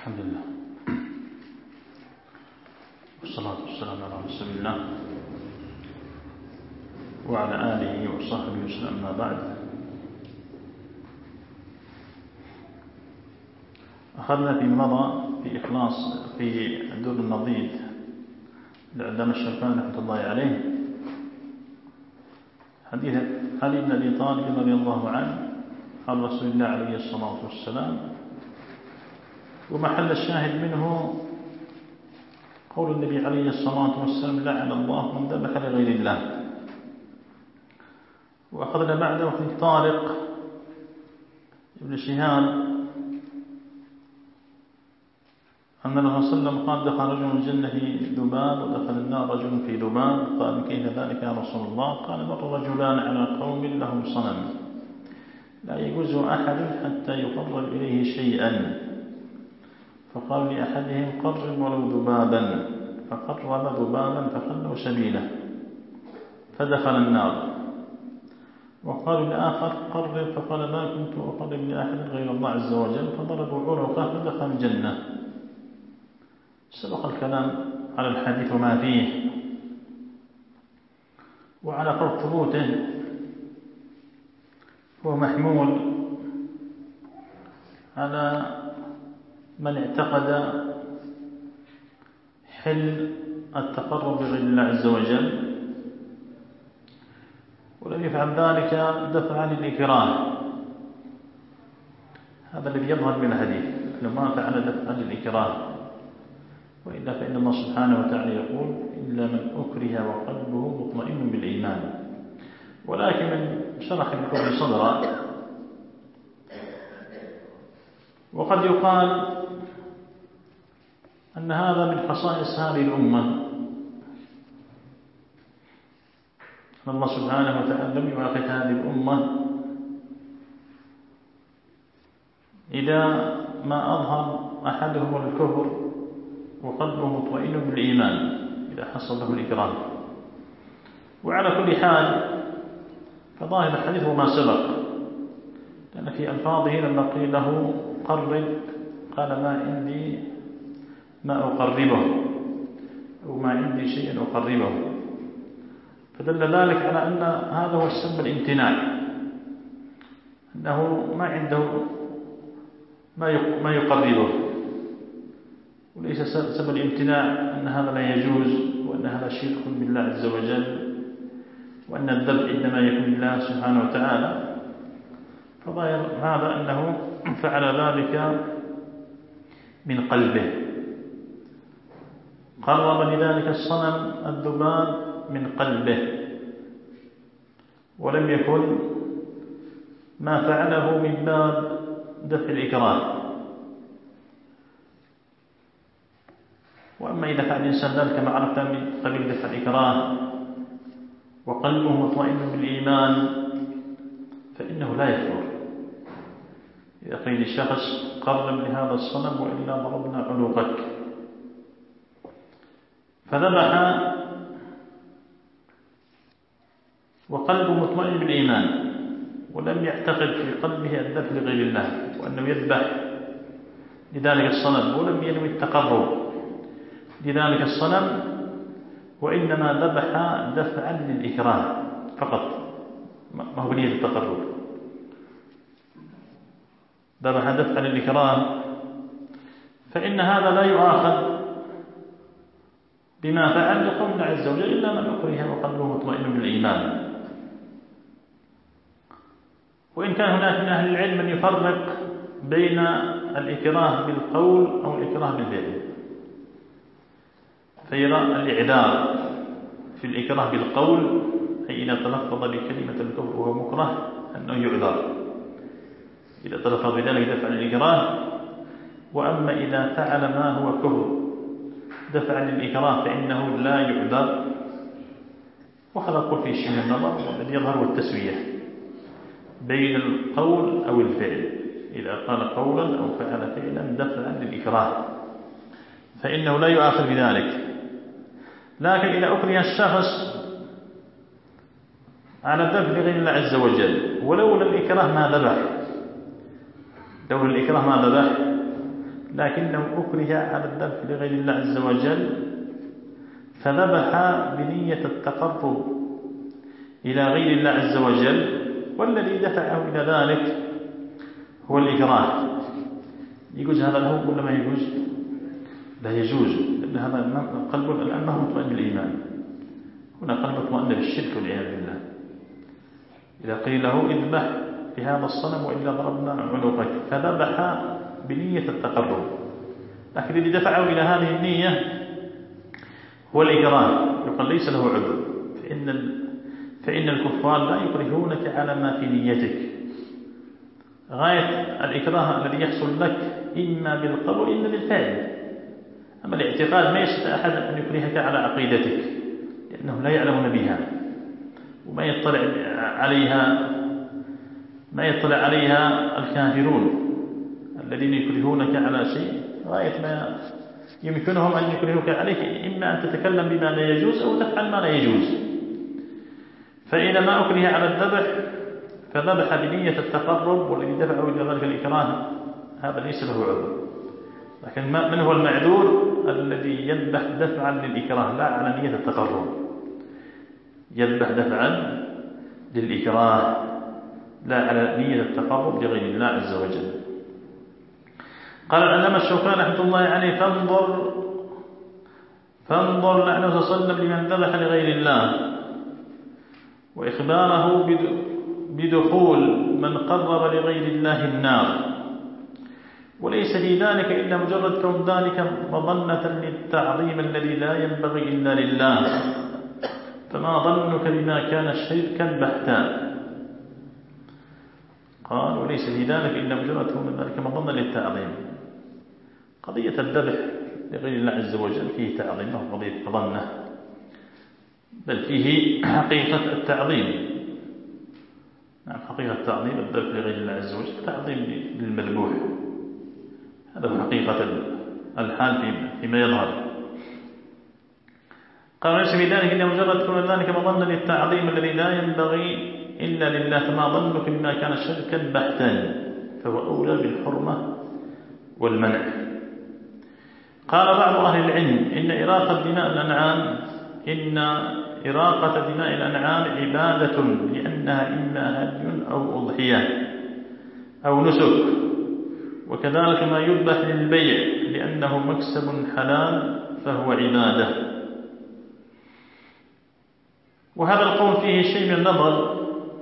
الحمد لله والصلاة والسلام على رسول الله وعلى آله وصحبه وسلم. أما بعد، أخذنا في مضى في دور النضيد لعلامة الشوكاني رحمة الله عليه حديث علي بن أبي طالب رضي الله عنه عن رسول الله عليه الصلاة والسلام، ومحل الشاهد منه قول النبي عليه الصلاة والسلام: لعن الله من ذبح لغير الله. وأخذنا بعده في طارق ابن شهاب أن الرسول صلى الله عليه وسلم قال: دخل رجل الجنة في ذباب ودخل النار رجل في ذباب. قال: كيف ذلك يا رسول الله؟ قال: مر رجلان على قوم لهم صنم لا يجوز أحد حتى يقرب إليه شيئا، فقال لأحدهم: قرب ولو ذبابا، فقرب ذبابا فخلوا سبيله فدخل النار. وقال لآخر: قرب، فقال: ما كنت أقرب لأحد غير الله عز وجل، فضربوا عنقه فدخل الجنة. سبق الكلام على الحديث وما فيه وعلى فرض ثبوته. هو محمول على من اعتقد حل التقرب بغير الله عز وجل ولم يفعل ذلك دفعا للإكراه. هذا الذي يظهر من الحديث، لو ما فعل دفعا للإكراه، وإلا فإن الله سبحانه وتعالى يقول: إلا من أكره وقلبه مطمئن بالإيمان. ولكن من شرح بالكفر صدرا. وقد يقال أن هذا من خصائص هذه الأمة، أن الله سبحانه وتعالى لم يؤاخذ هذه الأمة إذا ما أظهر أحدهم الكفر وقلبه مطمئن بالإيمان، إذا حصل له الإكراه. وعلى كل حال فظاهر الحديث هو ما سبق، لأن في ألفاظه لما قيل له قرب قال: ما عندي ما أقربه، أو ما عندي شيء أقربه، فدل ذلك على أن هذا هو السبب الامتناع، أنه ما عنده ما يقربه، وليس سبب الامتناع أن هذا لا يجوز وأن هذا شرك بالله عز وجل وأن الذبح إنما يكون لله سبحانه وتعالى. فظاهر هذا أنه فعل ذلك من قلبه، قرب لذلك الصنم الذباب من قلبه، ولم يكن ما فعله من باب دفع الإكراه. وأما إذا فعل الإنسان ذلك كما عرفت من قبيل دفع الإكراه وقلبه مطمئن بالإيمان فإنه لا يكفر. إذا قيل الشخص: قرب لهذا الصنم وإلا ضربنا عنقك، فذبح وقلبه مطمئن بالإيمان ولم يعتقد في قلبه الذبح لغير الله وأنه يذبح لذلك الصنم، ولم ينوي التقرب لذلك الصنم، وإنما ذبح دفعا للإكراه فقط، ما هو بنية التقرب، ذبح دفعا للإكراه، فإن هذا لا يؤاخذ بما فعل لقول الله عز وجل: إلا من أكره وقلبه مطمئن بالإيمان. وإن كان هناك من أهل العلم من يفرق بين الإكراه بالقول أو الإكراه بالفعل، فيرى الإعذار في الإكراه بالقول، أي إذا تلفظ بكلمة الكفر وهو مكره أنه يعذر إذا تلفظ بذلك دفع الإكراه. وأما إذا فعل ما هو كفر دفع للإكراه فإنه لا يعذر. وهذا قل في شيء من النظر، والذي يظهر التسوية بين القول أو الفعل. إذا قال قولا أو فعل فعلا دفعا للإكراه فإنه لا يؤاخذ بذلك. لكن إذا أكره الشخص على الذبح لغير الله عز وجل ولولا الإكراه ما ذبح، لولا الإكراه ما ذبح، لكنه أكره على الذبح لغير الله عز وجل فذبح بنية التقرب إلى غير الله عز وجل، والذي دفعه إلى ذلك هو الإكراه. يجوز هذا له ولا ما يجوز؟ لا يجوز، لأن هذا قلب الآن ما هو مطمئن بالإيمان، هنا قلب مطمئن بالشرك والعياذ بالله. إذا قيل له اذبح بهذا الصنم وإلا ضربنا عنقك، فذبح بنية التقرب، لكن الذي دفعه إلى هذه النية هو الإكراه، يقال ليس له عذر، فإن الكفار لا يكرهونك على ما في نيتك. غاية الإكراه الذي يحصل لك إما بالقول وإما بالفعل. أما الاعتقاد ما يستطيع أحد أن يكرهك على عقيدتك، لأنهم لا يعلمون بها وما يطلع عليها الكافرون الذين يكرهونك على شيء غاية ما يمكنهم أن يكرهوك عليك، إما أن تتكلم بما لا يجوز أو تفعل ما لا يجوز. فإذا ما أكره على الذبح فذبح بنية التقرب، والذي دفعه إلى ذلك الإكراه هذا ليس له عذر. لكن من هو المعذور؟ الذي يذبح دفعا للإكراه لا على نية التقرب، يذبح دفعا للإكراه لا على نية التقرب لغير الله عز وجل. قال العلامة الشوكاني رحمة الله عليه: فانظر لعنه صلى الله عليه وسلم لمن ذبح لغير الله، وإخباره بدخول من قرب لغير الله النار، وليس في ذلك إلا مجرد كون ذلك مظنة للتعظيم الذي لا ينبغي إلا لله، فما ظنك بما كان شركا بحتا. قال: وليس في ذلك إلا مجرد كون ذلك مظنة للتعظيم. قضية الذبح لغير الله عز وجل فيه تعظيم، وهو قضية مظنة، بل فيه حقيقة التعظيم. نعم، حقيقة التعظيم الذبح لغير الله عز وجل تعظيم للمذبوح، هذا هو حقيقة الحال فيما يظهر. قال: ليس في ذلك إلا مجرد كون ذلك مظنة للتعظيم الذي لا ينبغي إلا لله، فما ظنك بما كان شركا بحتا، فهو أولى بالحرمة والمنع. قال بعض أهل العلم: إن إراقة دماء الأنعام عبادة، لأنها إما هدي أو أضحية أو نسك، وكذلك ما يذبح للبيع لأنه مكسب حلال فهو عبادة. وهذا القول فيه شيء من النظر،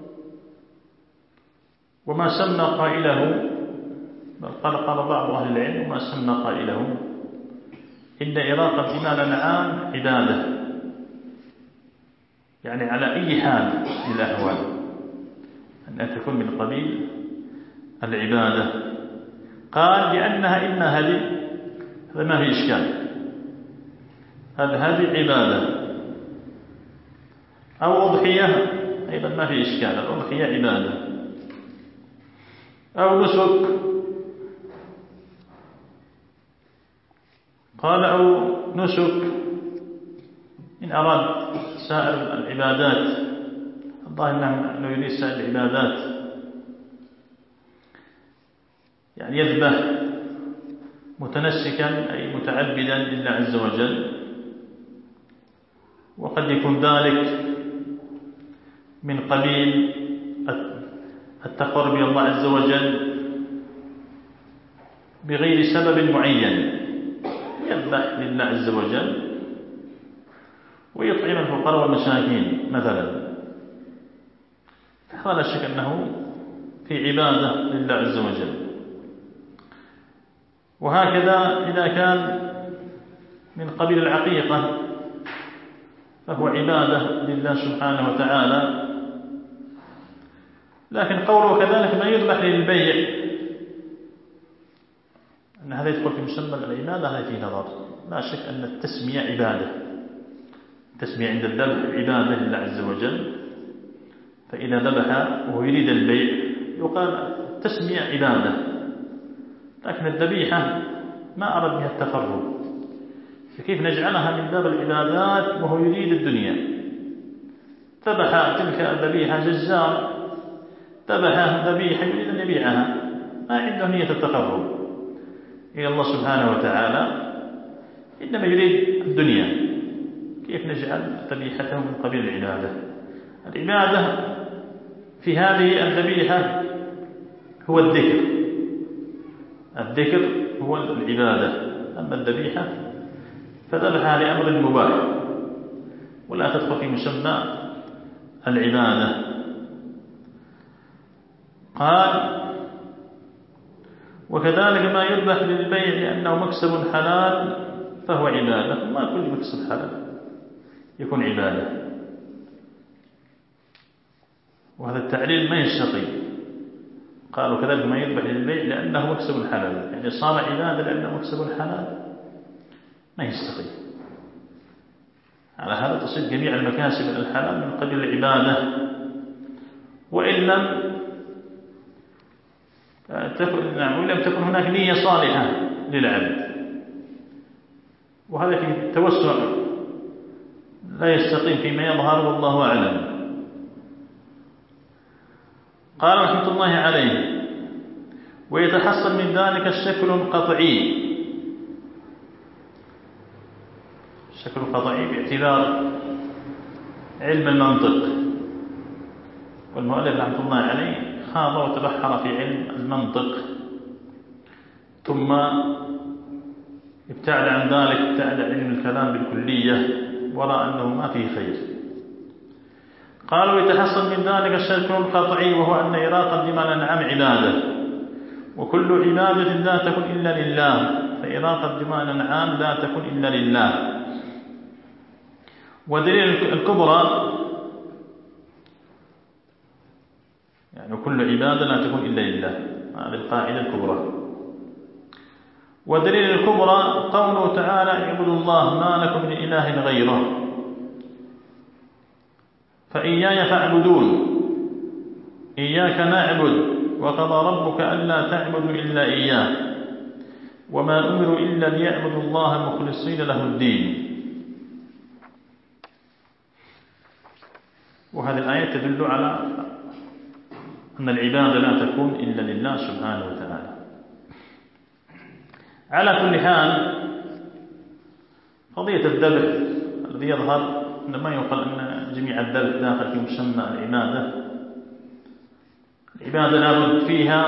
وما سمى قائله، قال بعض أهل العلم: وما سمى قائله إن إراقة دماء الأنعام عبادة، يعني على أي حال من الأحوال أن تكون من قبيل العبادة. قال: لأنها إما هدي، هذا ما في إشكال، الهدي عبادة، أو أضحية أيضا ما في إشكال، الأضحية عبادة، أو نسك. قال: أو نسك إن أراد سائر العبادات، الظاهر أنه يريد سائر العبادات، يعني يذبح متنسكا أي متعبدا لله عز وجل، وقد يكون ذلك من قبيل التقرب إلى الله عز وجل بغير سبب معين، يذبح لله عز وجل ويطعم الفقراء والمساكين مثلا، هذا لا شك أنه في عبادة لله عز وجل. وهكذا إذا كان من قبيل العقيقة فهو عبادة لله سبحانه وتعالى. لكن قوله كذلك ما يذبح للبيع، أن هذا يدخل في مسمى العبادة، هذا فيه نظر. لا شك أن التسمية عبادة، التسمية عند الذبح عبادة لله عز وجل، فإذا ذبح وهو يريد البيع يقال التسمية عبادة، لكن الذبيحة ما أرد بها التقرب، فكيف نجعلها من باب العبادات وهو يريد الدنيا؟ ذبح تلك الذبيحة جزار، ذبح ذبيحة يريد أن يبيعها، ما عنده نية التقرب، إلى الله سبحانه وتعالى إنما يريد الدنيا. كيف نجعل ذبيحته من قبيل العبادة؟ العبادة في هذه الذبيحة هو الذكر. الذكر هو العبادة، أما الذبيحة فذبحها لأمر مباح ولا تدخل في مسمى العبادة. قال: وكذلك ما يذبح للبيع لأنه مكسب حلال فهو عبادة. ما كل مكسب حلال يكون عبادة، وهذا التعليل ما يستقيم. قالوا كذلك ما يذبح للبيع لأنه مكسب حلال، يعني صار عبادة لأنه مكسب حلال، ما يستقيم. على هذا تصير جميع المكاسب الحلال من قبل العبادة، وإن لم تكن هناك نية صالحة للعبد، وهذا في التوسع لا يستقيم فيما يظهر والله أعلم. قال رحمة الله عليه: ويتحصل من ذلك الشكل القطعي. الشكل القطعي باعتبار علم المنطق، والمؤلف رحمة الله عليه خاض وتبحر في علم المنطق، ثم ابتعد عن ذلك، ابتعد عن علم الكلام بالكلية، ورأى أنه ما فيه خير. قال: ويتحصل من ذلك الشكل القطعي، وهو أن إراقة دماء الأنعام عبادة، وكل عبادة لا تكن إلا لله، فإراقة دماء الأنعام لا تكن إلا لله. ودليل الكبرى، يعني كل عبادة لا تكون إلا لله، هذه القاعدة الكبرى. ودليل الكبرى قوله تعالى: اعبدوا الله ما لكم من إله غيره فإياي فاعبدون. إياك نعبد وقضى ربك ألا تعبدوا إلا إياه وما أمروا إلا ليعبدوا الله مخلصين له الدين. وهذه الآية تدل على أن العبادة لا تكون إلا لله سبحانه وتعالى. على كل حال، قضية الذبح الذي يظهر عندما يقال أن جميع الذبح داخل في مسمى العبادة، العبادة لابد فيها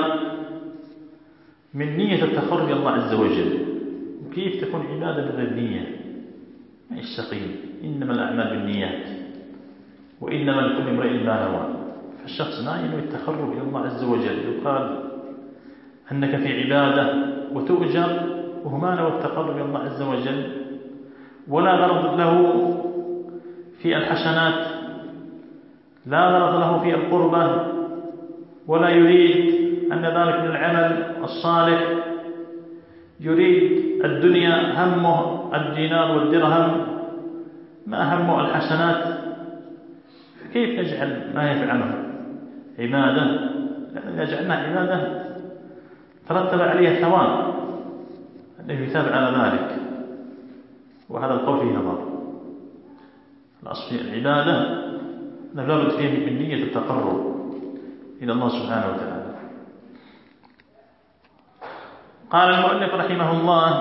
من نية التقرب إلى الله عز وجل. وكيف تكون عبادة بغير نية؟ ما يستقيم. إنما الأعمال بالنيات وإنما لكل امرئ ما نوى. فالشخص ما ينوي التقرب إلى الله عز وجل، يقال أنك في عبادة وتؤجر وهو ما نوى التقرب إلى الله عز وجل، ولا غرض له في الحسنات، لا غرض له في القربة، ولا يريد أن ذلك من العمل الصالح، يريد الدنيا، همه الدينار والدرهم، ما همه الحسنات. فكيف نجعل ما يفعله عبادة؟ لأننا جعلنا عبادة ترتب عليها الثواب، أنه يثاب على ذلك، وهذا القول فيه نظر. الأصل في العبادة لابد فيه من نية التقرب إلى الله سبحانه وتعالى. قال المؤلف رحمه الله: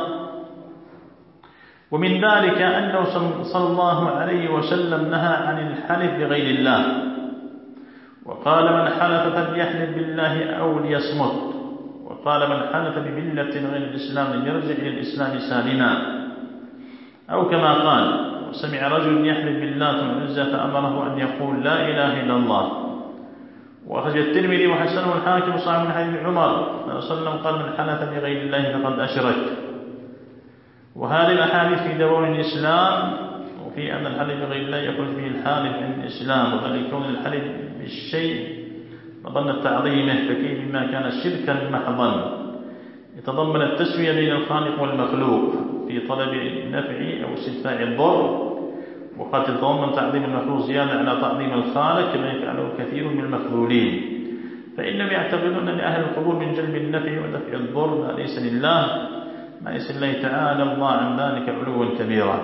ومن ذلك أنه صلى الله عليه وسلم نهى عن الحلف بغير الله، وقال: من حلف فليحلف بالله أو ليصمت، وقال: من حلف بملة غير الإسلام يرجع إلى الإسلام سالما، أو كما قال: وسمع رجل يحلف باللات والعزى فأمره أن يقول لا إله إلا الله. وأخرج الترمذي وحسنه الحاكم صاحب من حديث عمر صلى الله عليه وسلم قال: من حلف بغير الله فقد أشرك. وهذه الأحاديث في دور الإسلام، وفي أن الحلف بغير الله يخرج به الحالف من الإسلام، وذلك كون الحلف بالشيء مظنة تعظيمه، فكيف بما كان شركا محضا يتضمن التسوية بين الخالق والمخلوق في طلب النفع أو استدفاع الضر، وقد تتضمن تعظيم المخلوق زيادة على تعظيم الخالق كما يفعله كثير من المخذولين، فإنهم يعتقدون أن أهل القبور من جلب النفع ودفع الضر ما ليس لله، ما ليس لله تعالى الله عن ذلك علوا كبيرا.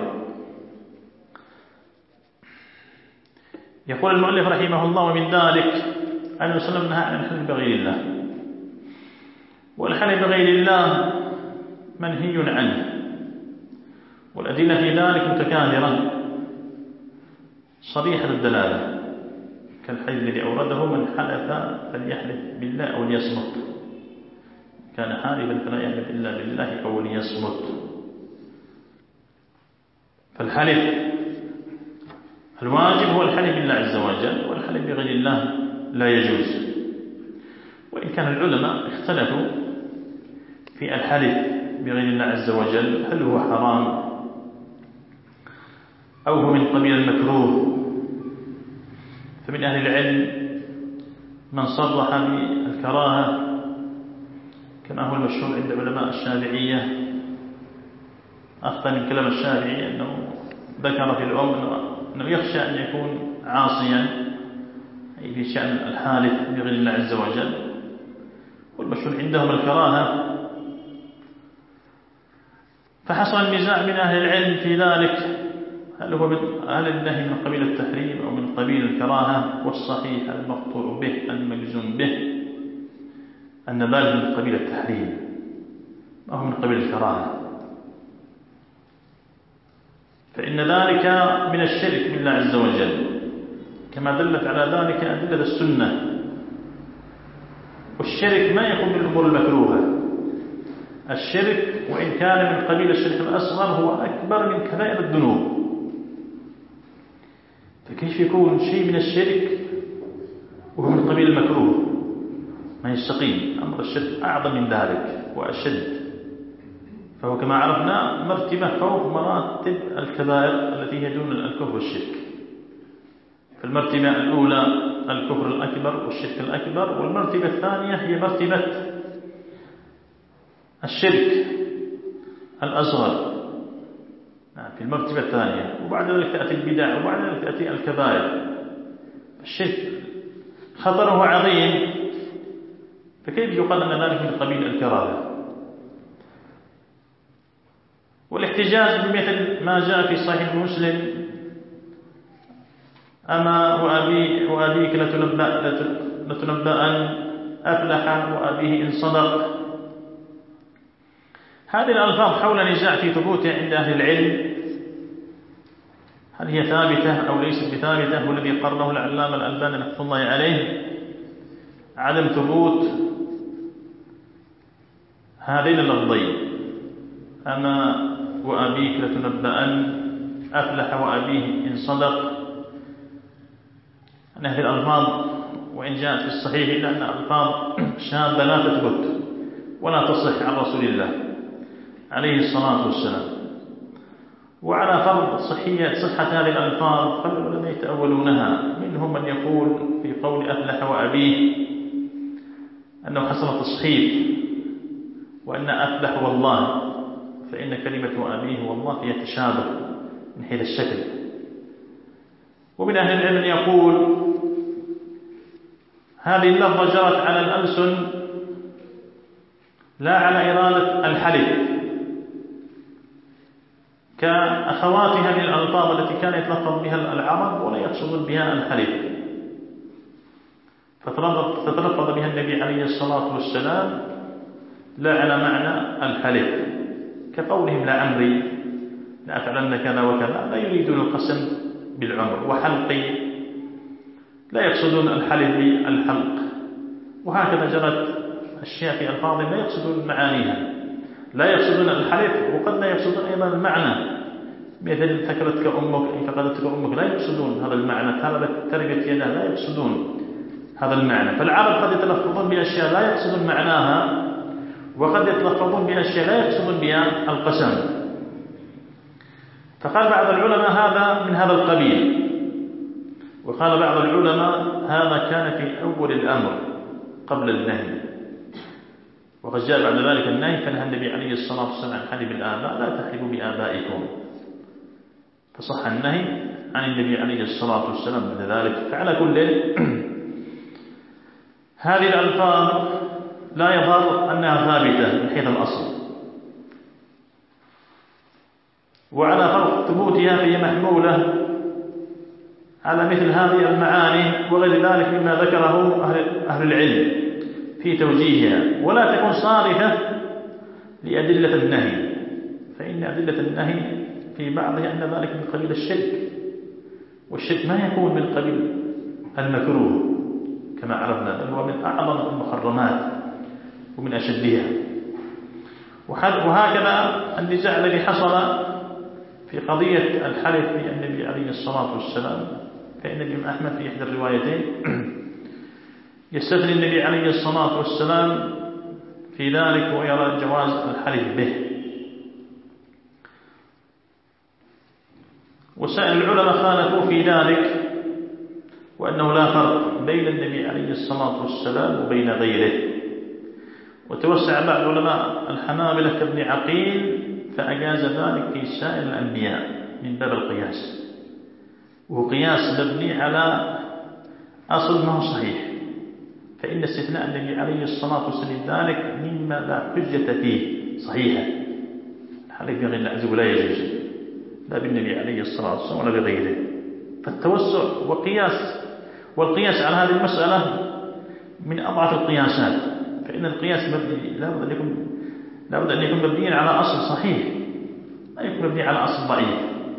يقول المؤلف رحمه الله: ومن ذلك أن النبي صلى الله عليه وسلم نهى عن الحلف بغير الله. والحلف بغير الله منهي عنه، والأدلة في ذلك متكاثرة صريحة الدلالة، كالحديث الذي أورده: من حلف فليحلف بالله أو ليصمت، كان حالفا فلا يحلف إلا بالله أو ليصمت. فالحلف الواجب هو الحلف بالله عز وجل، والحلف بغير الله لا يجوز. وإن كان العلماء اختلفوا في الحلف بغير الله عز وجل، هل هو حرام أو هو من قبيل المكروه. فمن أهل العلم من صرح بالكراهة كما هو المشهور عند علماء الشافعية، أخذ من كلام الشافعي أنه ذكر في أنه يخشى أن يكون عاصيا أي في شأن الحالف بغير الله عز وجل، والمشهور عندهم الكراهة. فحصل النزاع من أهل العلم في ذلك، هل النهي من قبيل التحريم أو من قبيل الكراهة. والصحيح المقطوع به المجزوم به أن ذلك من قبيل التحريم ما هو من قبيل الكراهة، فإن ذلك من الشرك بالله عز وجل، كما دلت على ذلك أدلة السنة. والشرك ما يكون من الأمور المكروهة، الشرك وإن كان من قبيل الشرك الأصغر هو أكبر من كبائر الذنوب، فكيف يكون شيء من الشرك وهو من قبيل المكروه؟ ما يستقيم. أمر الشرك أعظم من ذلك وأشد، فهو كما عرفنا مرتبة فوق مراتب الكبائر التي هي دون الكفر والشرك. فالمرتبة الأولى الكفر الأكبر والشرك الأكبر، والمرتبة الثانية هي مرتبة الشرك الأصغر في المرتبة الثانية، وبعد ذلك تأتي البدع، وبعد ذلك تأتي الكبائر. الشرك خطره عظيم، فكيف يقال أن ذلك من قبيل الكراهة؟ والاحتجاج بمثل ما جاء في صحيح مسلم: أما وأبيك لتنبأن أفلح وأبيه إن صدق. هذه الألفاظ حول نزاع في ثبوتها عند أهل العلم، هل هي ثابتة أو ليست بثابتة. والذي قرره العلامة الألباني رحمه الله عليه عدم ثبوت هذين اللفظين: أما وأبيك لتنبأن أفلح وأبيه إن صدق. أن هذه الألفاظ وإن جاءت في الصحيح إلا أن ألفاظ شاذة لا تثبت ولا تصح عن رسول الله عليه الصلاة والسلام. وعلى فرض صحة هذه الألفاظ فالعلماء يتأولونها، منهم من يقول في قول أفلح وأبيه أنه حصل تصحيف، وأن أفلح والله، فإن كلمة أبيه والله فيها تشابه من حيث الشكل. ومن أهل العلم يقول هذه اللفظة جرت على الألسن لا على إرادة الحلف، كأخواتها من الألفاظ التي كان يتلفظ بها العرب ولا يقصدون بها الحلف، فتلفظ بها النبي عليه الصلاة والسلام لا على معنى الحلف، كقولهم لعمري لأفعلن كذا وكذا، لا يريدون القسم بالعمر، وحلقي لا يقصدون الحلف بالحلق. وهكذا جرت أشياء في ألفاظ لا يقصدون معانيها، لا يقصدون الحلف وقد لا يقصدون أيضا المعنى، مثل ثكلتك أمك أي فقدتك أمك، لا يقصدون هذا المعنى، تربت يده لا يقصدون هذا المعنى. فالعرب قد يتلفظون بأشياء لا يقصدون معناها، وقد يتلفظون بأشياء لا يقصدون بها القسم. فقال بعض العلماء هذا من هذا القبيل، وقال بعض العلماء هذا كان في أول الأمر قبل النهي، وقد جاء بعد ذلك النهي، فنهى النبي عليه الصلاة والسلام عن حلف الآباء لا تحلفوا بآبائكم، فصح النهي عن النبي عليه الصلاة والسلام بعد ذلك. فعلى كل هذه الألفاظ لا يظهر أنها ثابتة من حيث الأصل، وعلى فرض ثبوتها فهي محمولة على مثل هذه المعاني وغير ذلك مما ذكره أهل العلم في توجيهها، ولا تكون صارفة لأدلة النهي، فإن أدلة النهي في بعضها أن ذلك من قبيل الشرك، والشرك ما يكون من قبيل المكروه كما عرفنا، بل هو من أعظم المحرمات ومن أشدها. وهكذا النزاع الذي حصل في قضية الحلف بالنبي عليه الصلاة والسلام، فإن الإمام أحمد في إحدى الروايتين يستثني النبي عليه الصلاة والسلام في ذلك ويرى جواز الحلف به. وسائر العلماء خالفوا في ذلك، وأنه لا فرق بين النبي عليه الصلاة والسلام وبين غيره. وتوسع بعض علماء الحنابلة كابن عقيل فأجاز ذلك في سائر الأنبياء من باب القياس، وهو قياس مبني على أصل ما هو صحيح، فإن استثناء النبي عليه الصلاة والسلام ذلك مما لا حجة فيه صحيحة. الحلف بغير الله عز وجل لا يجوز، لا بالنبي عليه الصلاة والسلام ولا بغيره. فالتوسع والقياس على هذه المسألة من أضعف القياسات، فإن القياس مبني لابد أن يكون مبنيا على أصل صحيح، لا يكون مبني على أصل ضعيف.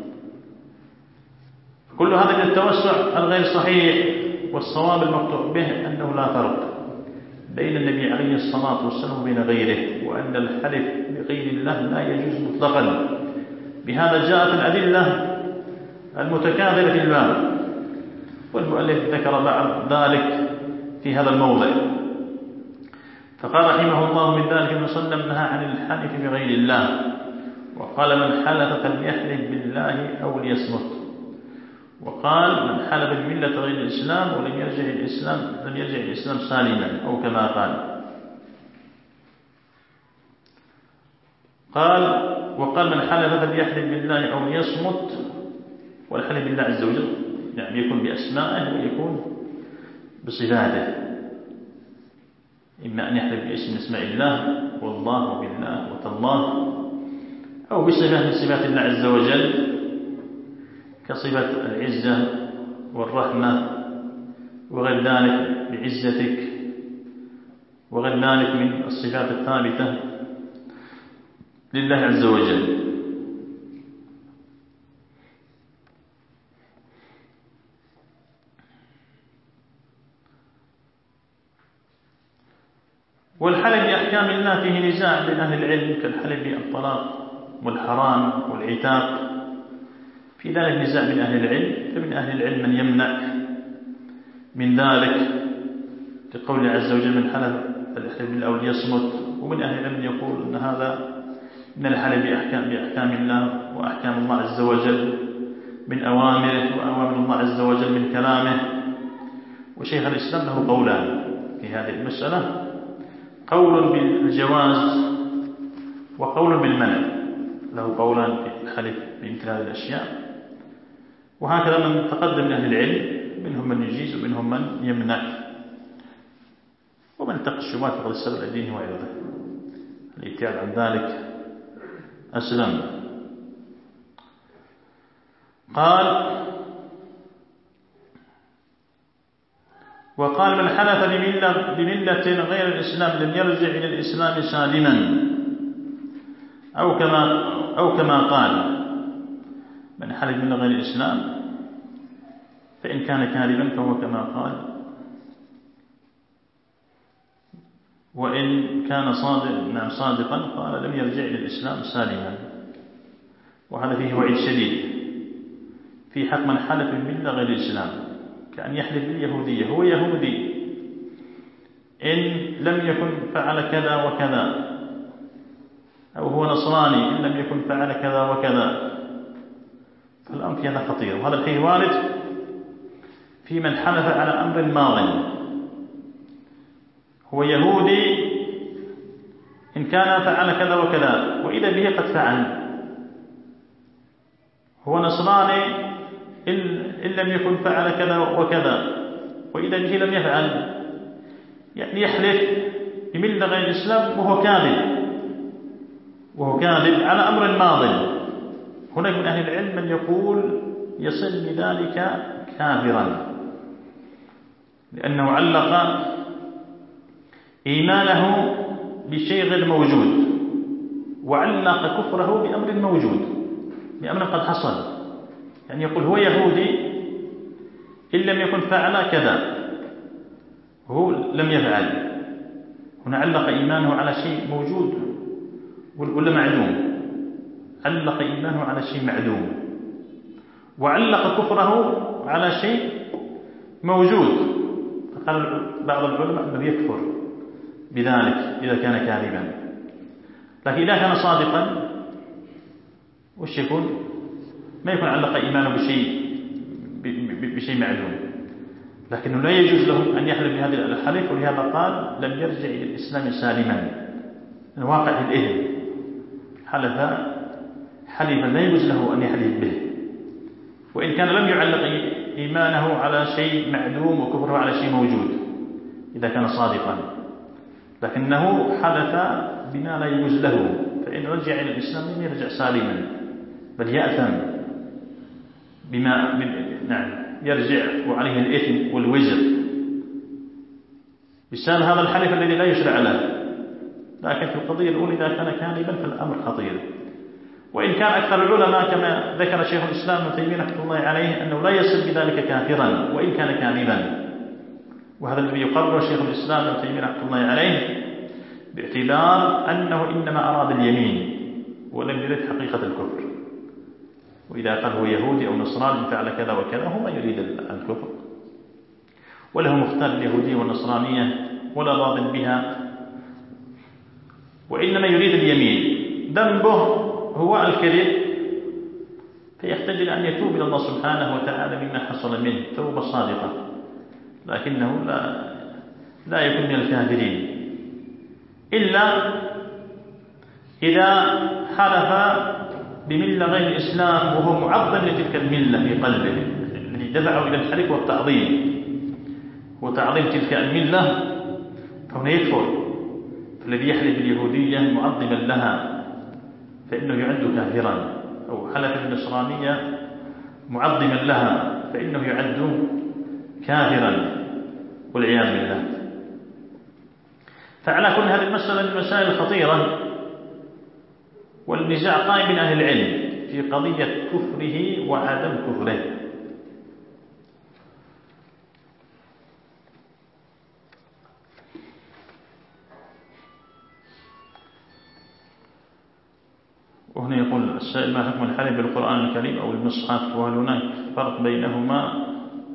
كل هذا من التوسع الغير صحيح. والصواب المقطوع به أنه لا فرق بين النبي عليه الصلاة والسلام وبين غيره، وأن الحلف بغير الله لا يجوز مطلقا. بهذا جاءت الأدلة المتكاثرة في الباب، والمؤلف ذكر بعض ذلك في هذا الموضع، فقال رحمه الله: من ذلك ابن صلى نهى عن الحلف بغير الله، وقال: من حلف فليحلف بالله أو ليصمت. وقال: من حلف بملة غير الإسلام ولم يرجع الإسلام سالما، أو كما وقال: من حلف فليحلف بالله أو ليصمت. والحلف بالله عز وجل يعني يكون بأسمائه ويكون بصفاته، إما أن يحلف باسم من اسماء الله والله وبالله وتالله، أو بصفة من صفات الله عز وجل كصفة العزة والرحمة وغير ذلك بعزتك، وغير ذلك من الصفات الثابتة لله عز وجل. والحلف بأحكام الله فيه نزاع بين أهل العلم، كالحلف بالطلاق والحرام والعتاق، في ذلك نزاع بين أهل العلم. فمن أهل العلم من يمنع من ذلك لقول عز وجل: من حلف فليحلف بالله أو ليصمت. ومن أهل العلم يقول أن هذا من الحلف بأحكام الله وأحكام الله عز وجل من أوامره وأوامر الله عز وجل من كلامه. وشيخ الإسلام له قولان في هذه المسألة: قول بالجواز وقول بالمنع. له قولان في الحلف بمثل هذه الأشياء. وهكذا من تقدم من أهل العلم، منهم من يجيز ومنهم من يمنع. ومن اتقى الشبهات فقد استبرأ دينه وعرضه، الابتعاد عن ذلك أسلم. وقال: من حلف بملة غير الإسلام لم يرجع إلى الإسلام سالما، أو كما قال: من حلف من غير الإسلام فإن كان كاذبا فهو كما قال، وإن كان صادقا قال لم يرجع إلى الإسلام سالما. وهذا فيه وعيد شديد في حق من حلف بملة غير الإسلام، كأن يحلف باليهودية: هو يهودي إن لم يكن فعل كذا وكذا، أو هو نصراني إن لم يكن فعل كذا وكذا. فالأمر في هذا خطير، وهذا الحين وارد في من حلف على أمر ماض. هو يهودي إن كان فعل كذا وكذا، وإذا به قد فعل. هو نصراني إن لم يكن فعل كذا وكذا، وإذا به لم يفعل. يعني يحلف بملة غير الإسلام وهو كاذب على أمر ماض. هناك من أهل العلم من يقول يصل بذلك كافرا، لأنه علق إيمانه بشيء غير موجود، وعلق كفره بأمر موجود، بأمر قد حصل. يعني يقول هو يهودي إن لم يكن فعل كذا، هو لم يفعل. هنا علق إيمانه على شيء موجود ولا معدوم؟ علق إيمانه على شيء معدوم، وعلق كفره على شيء موجود. فقال بعض العلماء أنه يكفر بذلك إذا كان كاذبا. لكن إذا كان صادقا وش يكون؟ ما يكون علق إيمانه بشيء معلوم، لكنه لا يجوز له أن يحلف بهذه الحلف. ولهذا قال لم يرجع إلى الإسلام سالما، الواقع في الإثم، حلفا لا يجوز له أن يحلف به، وإن كان لم يعلق إيمانه على شيء معدوم وكفره على شيء موجود إذا كان صادقا، لكنه حلف بما لا يجوز له، فإن رجع إلى الإسلام لم يرجع سالما، بل يأثم يرجع وعليه الإثم والوزر بسبب هذا الحلف الذي لا يشرع له. لكن في القضية الأولى إذا كان كاذبا فالأمر خطير. وإن كان أكثر العلماء كما ذكر شيخ الإسلام ابن تيمية رحمه الله عليه أنه لا يصل بذلك كافرا وإن كان كاذبا، وهذا الذي يقرر شيخ الإسلام ابن تيمية رحمه الله عليه باعتبار أنه إنما أراد اليمين ولم يرد حقيقة الكفر. وإذا قال هو يهودي أو نصراني فعل كذا وكذا هو ما يريد الكفر، وله مختار اليهودية والنصرانية ولا راض بها، وإنما يريد اليمين. ذنبه هو الكذب، فيحتاج إلى أن يتوب إلى الله سبحانه وتعالى مما حصل منه توبة صادقة، لكنه لا يكون من الكافرين إلا إذا حلف بملة غير الإسلام وهو معظم لتلك الملة في قلبه، الذي دفعه إلى الحلف والتعظيم وتعظيم تلك الملة، فهنا يكفر. فالذي يحلف باليهودية معظما لها فإنه يعد كافرا، أو حلف بالنصرانية معظما لها فإنه يعد كافرا والعياذ بالله. فعلى كل هذه المسألة من المسائل الخطيرة، والنزاع قائم بين أهل العلم في قضية كفره وعدم كفره. وهنا يقول السائل ما حكم الحلف بالقرآن الكريم أو المصحف، وهل هناك فرق بينهما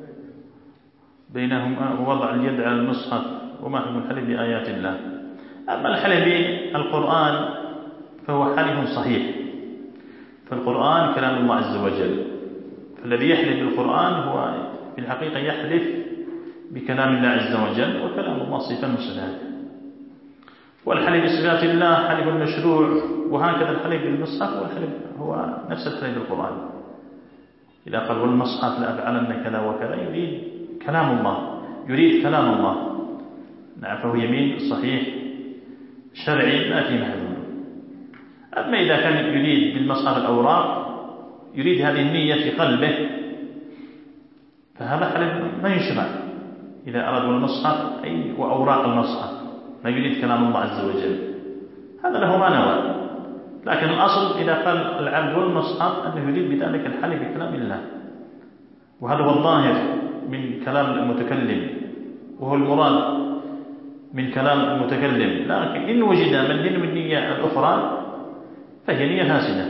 ووضع اليد على المصحف، وما حكم الحلف بآيات الله؟ أما الحلف بالقرآن فهو حلف صحيح، فالقرآن كلام الله عز وجل، فالذي يحلف بالقرآن هو في الحقيقة يحلف بكلام الله عز وجل، وكلام الله صفة من صفاته. والحلف بصفات الله حلف مشروع، وهكذا الحلف بالمصحف والحلف هو نفس الحلف بالقرآن. إذا قال والمصحف لأفعلن كذا وكذا يريد كلام الله، يريد كلام الله، نعم، فهو يمين صحيح شرعي لا في محذور. أما إذا كان يريد بالمصحف الأوراق، يريد هذه النية في قلبه، فهذا حلف ما يشرع. إذا أراد المصحف أي وأوراق المصحف، ما يريد كلام الله عز وجل، هذا له ما نوى. لكن الأصل إذا قال العبد والمصحف أنه يريد بذلك الحلف بكلام الله، وهذا هو الظاهر من كلام المتكلم، وهو المراد من كلام المتكلم. لكن إن وجد من ينوي النية الأخرى فهي نية فاسدة.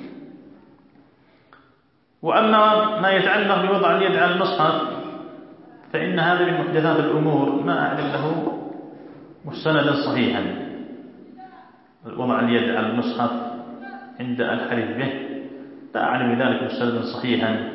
وأما ما يتعلق بوضع اليد على المصحف فإن هذا من محدثات الأمور، ما أعلم له مستندا صحيحا. وضع اليد على المصحف عند الحلف به لا أعلم ذلك مستندا صحيحا.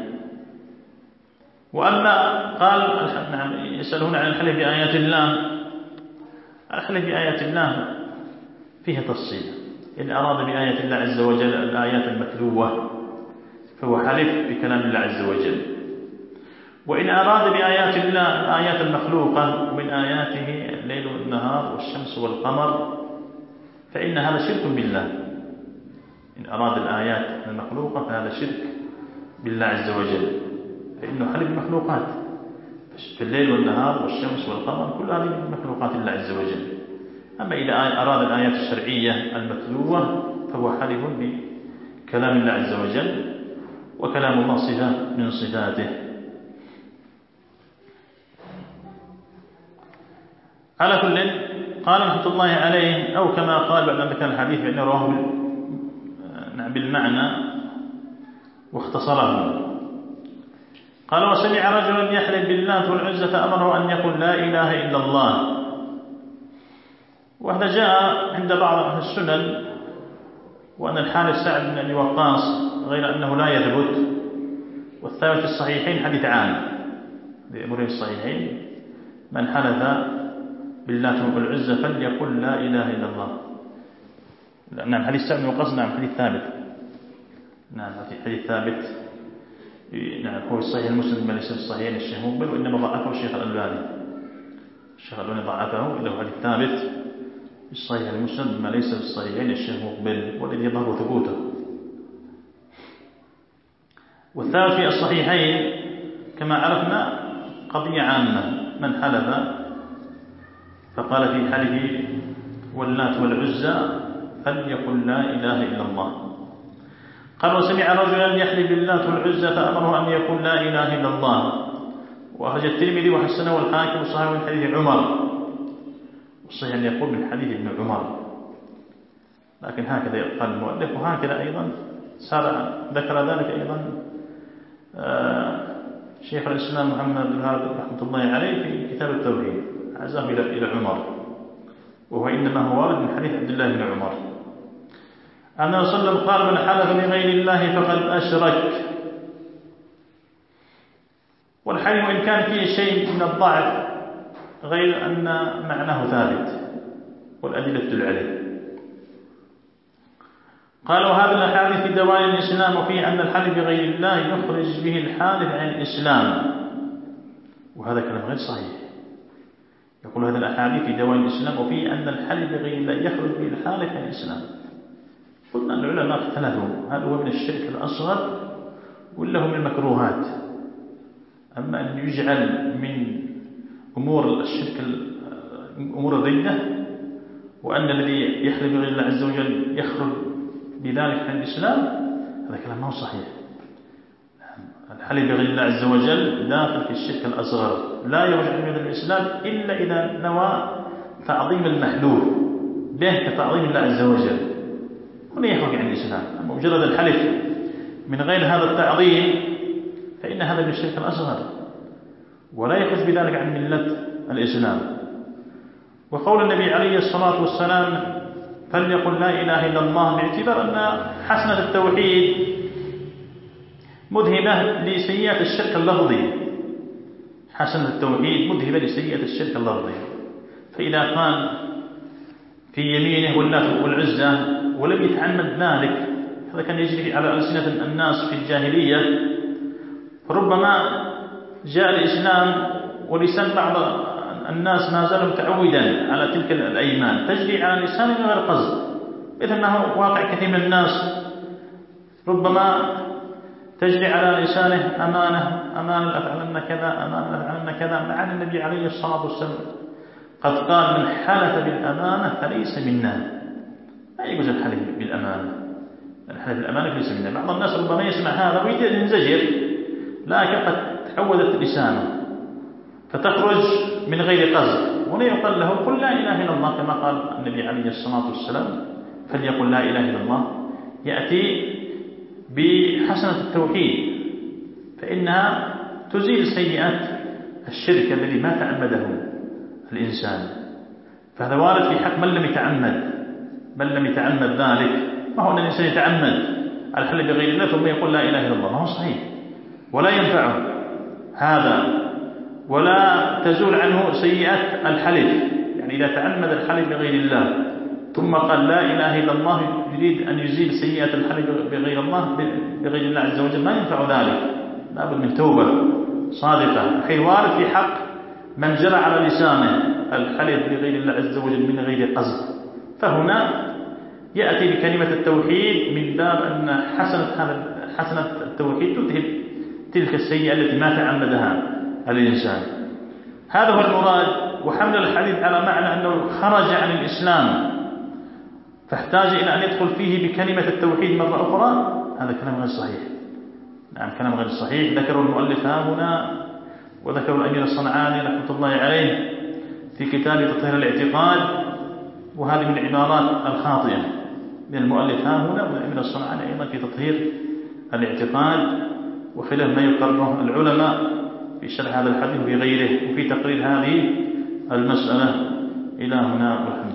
وأما قال نعم يسألون عن الحلف بآيات الله، الحلف بآيات الله فيه تفصيل. إن أراد بآيات الله عز وجل الآيات المتلوة فهو حلف بكلام الله عز وجل، وإن أراد بآيات الله الآيات المخلوقة ومن آياته الليل والنهار والشمس والقمر فإن هذا شرك بالله. إن أراد الآيات المخلوقة فهذا شرك بالله عز وجل، فإنه حلف بمخلوقات، في الليل والنهار والشمس والقمر كل هذه من مخلوقات الله عز وجل. أما إذا أراد الآيات الشرعية المتلوة فهو حلف بكلام الله عز وجل، وكلام الله صفة من صفاته. على كل قال رحمة الله عليه، أو كما قال بعد أن ذكر الحديث بأنه رواه بالمعنى واختصره. قال: وسمع رجلا يحلف باللات والعزى فأمره أن يقول لا إله إلا الله. وهذا جاء عند بعض أهل السنن وأن الحارث سعد بن أبي وقاص غير أنه لا يثبت، والثابت في الصحيحين حديث عام بأمره الصحيحين: من حلف باللات والعزى فليقل لا إله إلا الله. نعم، حديث سعد بن وقاص، نعم حديث ثابت، نعم حديث ثابت، نعم هو الصحيح المسلم ما ليس الصحيحين الشيخ مقبل، وإنما ضعفه الشيخ الألباني. الشيخ الألباني ضعفه، إنه حديث ثابت الصحيح المسلم ما ليس الصحيحين الشيخ مقبل، والذي يظهر ثبوته. والثابت في الصحيحين كما عرفنا قضية عامة: من حلف فقال في حلفه واللات والعزى فليقل لا إله إلا الله. قال: وسمع رجلا يحلف باللات والعزى فأمره أن يقول لا إله إلا الله. وأخرج الترمذي وحسنه والحاكم وصححه من حديث عمر، والصحيح أن يقول من حديث ابن عمر، لكن هكذا قال المؤلف، وهكذا أيضا ذكر ذلك أيضا شيخ الإسلام محمد بن الوهاب رحمة الله عليه في كتاب التوحيد، عزاه إلى عمر، وهو إنما هو وارد من حديث عبد الله بن عمر أنه صلى الله عليه وسلم قال: من حلف بغير الله فقد أشرك. والحلف وإن كان فيه شيء من الضعف غير أن معناه ثابت والأدلة تدل عليه. قال: وهذا الأحاديث في دواعي الإسلام، وفيه أن الحلف بغير الله يخرج به الحالف عن الإسلام، وهذا كلام غير صحيح. يقول هذا الأحاديث في دواعي الإسلام، وفيه أن الحلف بغير الله يخرج به الحالف عن الإسلام. قلنا أن العلماء اختلفوا هل هو من الشرك الأصغر ولا هو من المكروهات. أما أن يجعل من أمور الشرك أمور الردة، وأن الذي يحلف بغير الله عز وجل يخرج بذلك عن الإسلام، هذا كلام ما هو صحيح. الحلف بغير الله عز وجل داخل في الشرك الأصغر، لا يرجع من الإسلام إلا إذا نوى تعظيم المحلوف به كتعظيم الله عز وجل، ولا يخرج عن الإسلام. أما مجرد الحلف من غير هذا التعظيم فإن هذا من الشرك الأصغر، ولا يخرج بذلك عن ملة الإسلام. وقول النبي عليه الصلاة والسلام فليقل لا إله إلا الله، باعتبار أن حسنة التوحيد مذهبة لسيئة الشرك اللفظي. حسنة التوحيد مذهبة لسيئة الشرك اللفظي، فإذا قال في يمينه واللات والعزى ولم يتعمد ذلك، هذا كان يجري على ألسنة الناس في الجاهلية، فربما جاء الإسلام ولسان بعض الناس ما زال متعودا على تلك الأيمان تجري على لسان من غير قصد، مثل ما هو واقع كثير من الناس، ربما تجري على لسانه أمانة أفعلن كذا، أمانة أفعلن كذا، مع أن النبي عليه الصلاة والسلام قد قال: من حلف بالأمانة فليس منا. لا يجوز الحلف بالأمانة، الحلف بالأمانة ليس منا. بعض الناس ربما يسمع هذا وينزجر، لكن قد تعودت لسانه فتخرج من غير قصد، ولا يقال له قل لا إله إلا الله كما قال النبي عليه الصلاة والسلام فليقل لا إله إلا الله. يأتي بحسنة التوحيد، فإنها تزيل سيئات الشرك الذي ما تعمده الإنسان. فهذا وارد في حق من لم يتعمد ذلك. ما هو أن الإنسان يتعمد الحلف بغير الله ثم يقول لا إله إلا الله، ما هو صحيح ولا ينفعه هذا، ولا تزول عنه سيئات الحلف. يعني إذا تعمد الحلف بغير الله ثم قال لا إله إلا الله يريد أن يزيل سيئات الحلف بغير الله عز وجل، ما ينفع ذلك، لابد من توبة صادقة. حين وارد في حق من جرى على لسانه الحلف بغير الله عز وجل من غير قصد، فهنا يأتي بكلمة التوحيد من باب أن حسنة التوحيد تذهب تلك السيئة التي ما تعمدها الإنسان. هذا هو المراد. وحمل الحديث على معنى أنه خرج عن الإسلام، فاحتاج إلى أن يدخل فيه بكلمة التوحيد مرة أخرى، هذا كلام غير صحيح. نعم كلام غير صحيح. ذكر المؤلف هنا وذكر الأمير الصنعاني رحمة الله عليه في كتاب تطهير الاعتقاد، وهذه من العبارات الخاطئة من المؤلف هنا والأمير الصنعاني أيضا في تطهير الاعتقاد، وخلاف ما يقرره العلماء في شرح هذا الحديث وفي غيره وفي تقرير هذه المسألة. إلى هنا والحمد